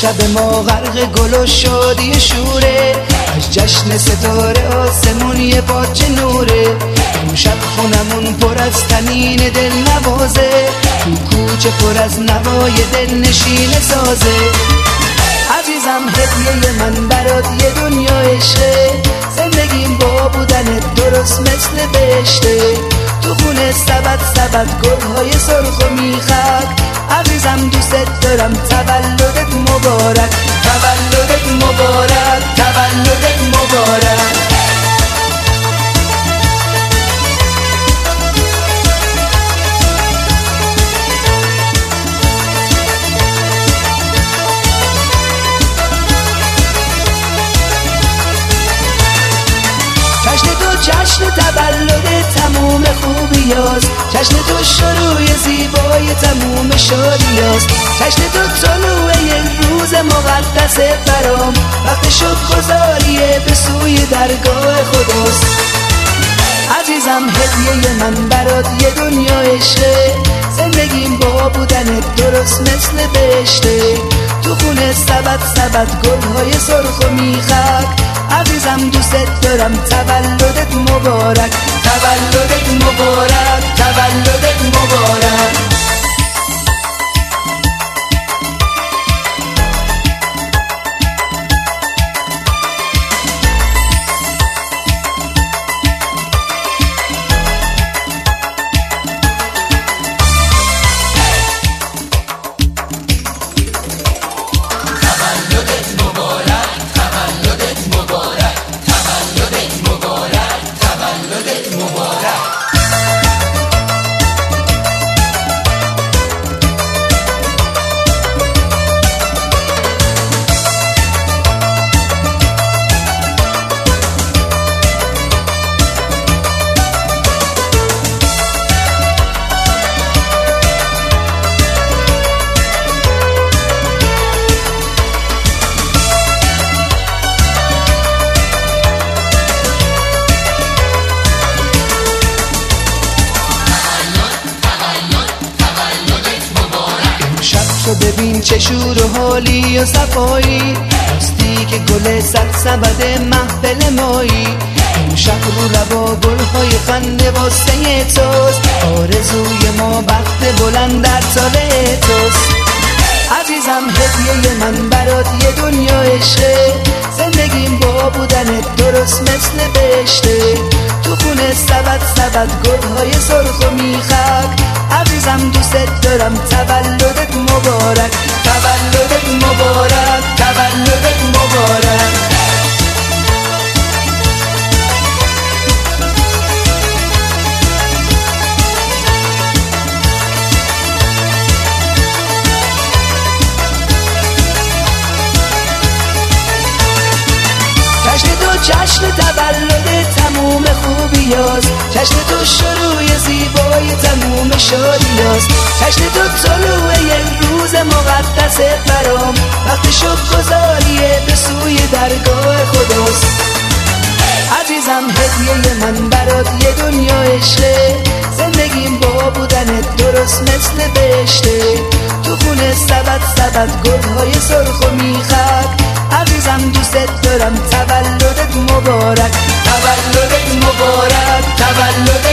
شب ما غرق گل و شادی شوره، از جشن ستاره آسمون یه پاچه نوره. اون شب خونمون پر از طنین دل نوازه، تو کوچه پر از نوای دل نشین سازه. عزیزم هدیه من برات یه دنیا عشقه، زندگیم با بودنت درست مثل بهشته. تو خونه سبد گلهای سرخ و میخک، عزیزم دوست دارم تولدت مبارک، تولدت مبارک، تولدت مبارک. جشن تولد تموم خوبیاست، جشن تو شروع زیبای تموم شادیاست، جشن تو طلوع یک روز مقدس برام، وقت شکرگزاریه به سوی درگاه خداست. عزیزم هدیه من برات یه دنیا عشقه، زندگیم با بودنت درست مثل بهشته. تو خونه سبد گلهای سرخ و میخک، عزیزم دوست دارم تولدت مبارک، تولدت مبارک، تولدت مبارک. تو ببین چه شور و حالی و صفایی، راستی که گل سبد محفل مایی. اون شب رو لبا گلهای خنده واسه توست، آرزوی ما بخت بلند در سال توست. عزیزم هدیه من برات یه دنیا عشقه، زندگیم با بودنت درست مثل بهشته. تو خونه سبد گلهای سرخ و میخک، عزیزم دوست دارم تولدت مبارک، تولدت مبارک، تولدت مبارک. جشن تولد تموم خوبیاست، جشن تو شروع زیبای تموم شادیاست، جشن تو طلوع یک روز مقدس برام، وقت شکرگزاریه به سوی درگاه خداست. عزیزم هدیه من برات یه دنیا عشقه، زندگیم با بودنت درست مثل بهشته. تو خونه سبد گلهای سرخ و میخک، عزیزم دوست دارم تولدت مبارک، تولدت مبارک، تولدت